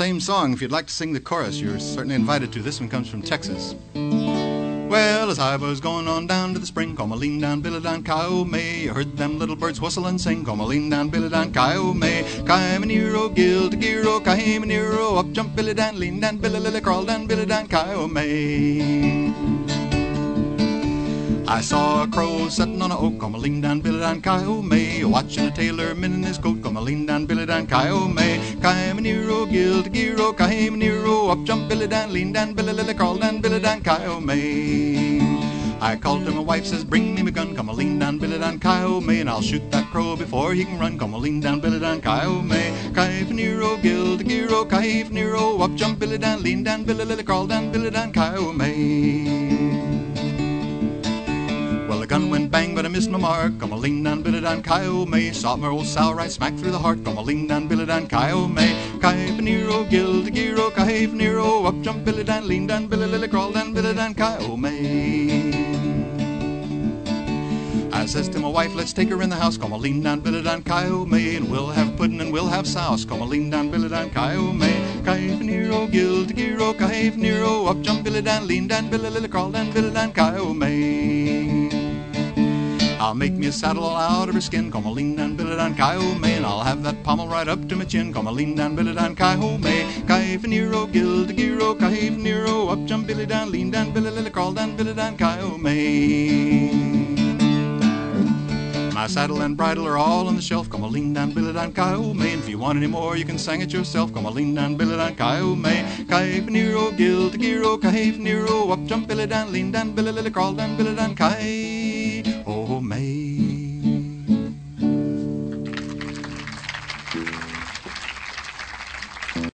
Same song. If you'd like to sing the chorus, you're certainly invited to. This one comes from Texas. Well, as I was going on down to the spring, come a lean down, Billy down, Ki-O-May. I heard them little birds whistle and sing, come a lean down, Billy down, Ki-O-May. Ki-Me-Nero, Gil-to-Giro, Ki-Me-Nero, up jump Billy down, lean down, Billy Lily, crawl down, Billy down, Ki-O-May. I saw a crow sitting on a oak, come a lean down, Billy down, Ki-O-May. Watching a tailor mending his coat, come a lean down, Billy down, Ki-O-May. Ki-Me-Nero, Gil-to-Giro, Ki-Me-Nero, up jump Billy down, lean down, Billy Lily, crawl down, Billy down, Ki-O-May. I called to my wife, says, bring me my gun, come a lean down, Billy down, Ki-O-May, and I'll shoot that crow before he can run, come a lean down, Billy down, Ki-O-May. Ki-Me-Nero, Gil-to-Giro, Ki-Me-Nero, up jump Billy down, lean down, Billy Lily, crawl down, Billy down, Ki-O-May. Well, the gun went bang, but I missed my mark. Come a lean down, Billy down, Ki-O-May. Shot my old sow right smack through the heart. Come a lean down, Billy down, Ki-O-May. Ki-Me-Nero, Gil-to-Giro, Ki-Me-Nero, up jump Billy down, lean down, Billy Lily, crawl down, Billy down, Ki-O-May. I says to my wife, let's take her in the house. Come a lean down, Billy down, Ki-O-May, and we'll have pudding and we'll have sauce. Come a lean down, Billy down, Ki-O-May. Ki-Me-Nero, Gil-to-Giro, Ki-Me-Nero, up jump Billy down, lean down, Billy Lily, crawl down, Billy down, Ki-O-May. I'll make me a saddle all out of her skin, come a lean down, Billy down, Ki-O-May, and I'll have that pommel right up to my chin, come a lean down, Billy down, Ki-O-May. Ki-Me-Nero, Gil-to-Giro, Ki-Me-Nero, up jump Billy down, lean down, Billy Lily, crawl down, Billy down, Ki-O-May. My saddle and bridle are all on the shelf, come a lean down, Billy down, Ki-O-May, and if you want any more, you can sing it yourself, come a lean down, Billy down, Ki-O-May. Ki-Me-Nero, Gil-to-Giro, Ki-Me-Nero, up jump Billy down, lean down, Billy Lily, crawl down, Billy down, Ki-O-May.